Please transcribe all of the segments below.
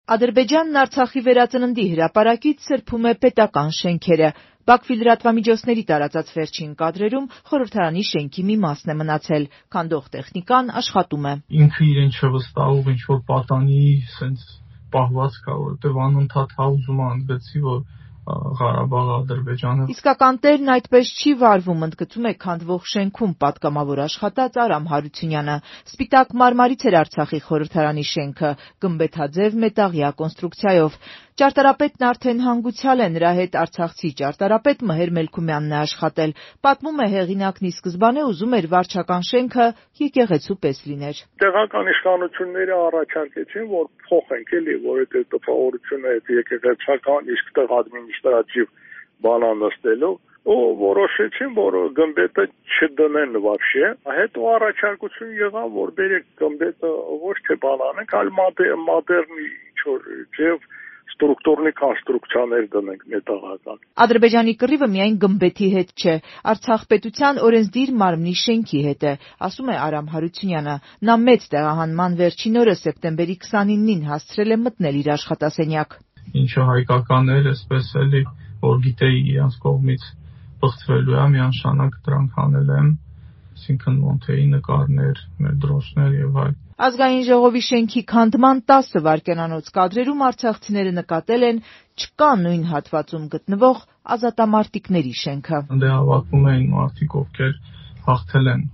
Ադրբեջանն Արցախի վերածննդի հրապարակից սրբում է պետական շենքերը։ Բաքվի լրատվամիջոցների տարածած վերջին կադրերում խորհրդարանի շենքի մի մասն է մնացել, քանդող տեխնիկան աշխատում է։ Ինքը իրեն չվստահող ինչ-որ պատանի սենց պահված կա, որովհետև անընդհատ ուզում է ընդգծի, որ Ղարաբաղը Ադրբեջանը։ Իսկական տերն այդպես չի վարվում, ընդգծում է քանդվող շենքում պատգամավոր աշխատած Արամ Հարությունյանը։ Սպիտակ մարմարից էր Արցախի խորհրդարանի շենքը, գմբեթաձև մետաղյա կոնստրուկցիայով։ Ճարտարապետն արդեն հանգուցյալ է, նրա հետ արցախցի ճարտարապետ Մհեր Մելքումյանն է աշխատել։ Պատմում է, հեղինակն ի սկզբանե ուզում էր վարչական շենքը եկեղեցու պես լիներ։ Տեղական իշխանությունները առաջարկեցին, որ փոխենք էլի, որովհետև տպավորությունը այդ եկեղեցական իսկ տեղ ադմինիստրատիվ բանա նստելու, ու որոշեցին, որ գմբեթը չդնեն вообще, հետո առաջարկություն եղավ, որ բերեք գմբեթը ոչ թե բանանենք, այլ մոդեռնի ինչ-որ ձև ստրուկտուրնի կոնստրուկցիաներ դնենք մետաղական։ Ադրբեջանի կռիվը միայն գմբեթի հետ չէ, Արցախ պետության օրենսդիր մարմնի շենքի հետ է, ասում է Արամ Հարությունյանը։ Նա մեծ տեղահանման վերջին օրը սեպտեմբերի 29-ին հասցրել է մտնել իր աշխատասենյակ։ Ինչը հայկական էր, այսպես էլի, որ գիտեի իրանց կողմից բղծվելու է, միանշանակ դրանք հանել եմ, այսինքն մոնթեի նկարներ, մեր դրոշներ եւ այլն։ Ազգային ժողովի շենքի քանդման 10 վայրկյանանոց կադրերում արցախցիները նկատել են չկա նույն հատվածում գտնվող ազատամարտիկների շենքը։ Դե հավաքվում էին մարդիկ, ովքեր հաղթել են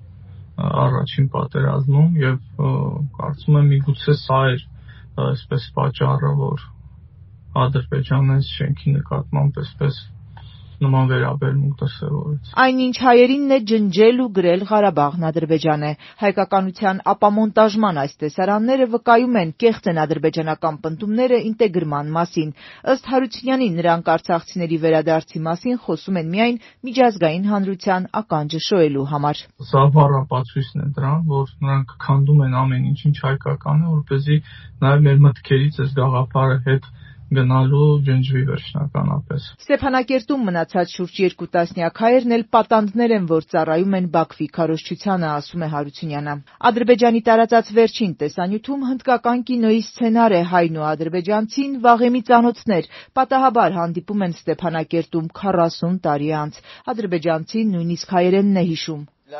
առաջին պատերազմում եւ կարծում եմ միգուցե սա էր այսպես պատճառը, որ Ադրբեջանը շենքի նկատմամբ այսպես նման վերաբերմունք դրսևորեց։ Այնինչ հայերինն է ջնջել ու գրել Ղարաբաղն Ադրբեջան է։ Հայկականության ապամոնտաժման այս տեսարանները վկայում են կեղծ են ադրբեջանական պնդումները ինտեգրման մասին։ Ըստ Հարությունյանի, նրանք արցախցիների վերադարձի մասին խոսում են միայն միջազգային հանրության ականջը շոյելու համար։ Սա բառապացույցն է դրան, որ նրանք քանդում են ամեն ինչ հայկական է, որպեսզի նաև մեր մտքերից այս գաղափարը հետ գնալու ջնջվի վերջնականապես։ Ստեփանակերտում մնացած շուրջ 2 տասնյակ հայերն էլ պատանդներ են, որ ծառայում են Բաքվի քարոզչությանը, ասում է Հարությունյանը։ Ադրբեջանի տարածած վերջին տեսանյութում հնդկական կինոյի սցենար է հայն ու ադրբեջանցին վաղեմի ծանոթներ, պատահաբար հանդիպում են Ստեփանակերտում 40 տարի անց։ Ադրբեջանցին նույնիսկ հայերենն է հիշում։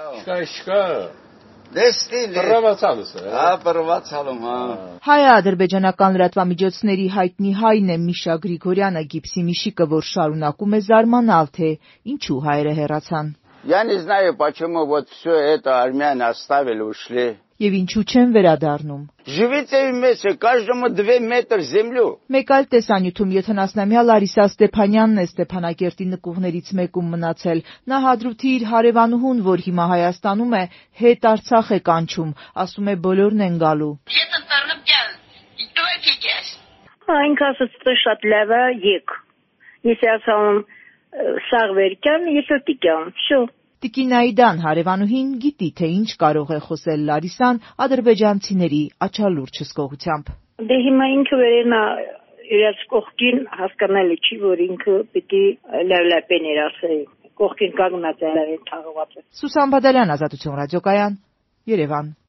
Հայը ադրբեջանական լրատվամիջոցների հայտնի հայն է Միշա Գրիգորյանը, գիպսի Միշիկը, որ շարունակում է զարմանալ, թե ինչու հայերը հեռացան։ Я не знаю, почему вот все это армяне оставили, ушли. Եվ ինչու չեն վերադառնում։ Живите вместе, каждому 2 метра землю. Մեկ այլ տեսանյութում 70-ամյա Լարիսա Ստեփանյանն է Ստեփանակերտի նկուղներից մեկում մնացել։ Նա Հադրութի իր հարևանուհուն, որ հիմա Հայաստանում է, հետ Արցախ է կանչում, ասում է բոլորն են գալու։ Այն ասացը շատ լավ է, եկ։ Ես ասում սաղ վերքան, ես օտիկյան, շո։ Տիկին Այդան հարևանուհին գիտի, թե ինչ կարող է խոսել Լարիսան ադրբեջանցիների աչալուրջ հսկողությամբ։ Դե հիմա ինքը վերենա իրաց կողքին հասկանալի չի, որ ինքը պիտի լավլապեն էր ասել, կողքին կանգնած է լավեն թաղված։ Սուսան Բադալյան, Ազատություն ռադիոկայան, Երևան։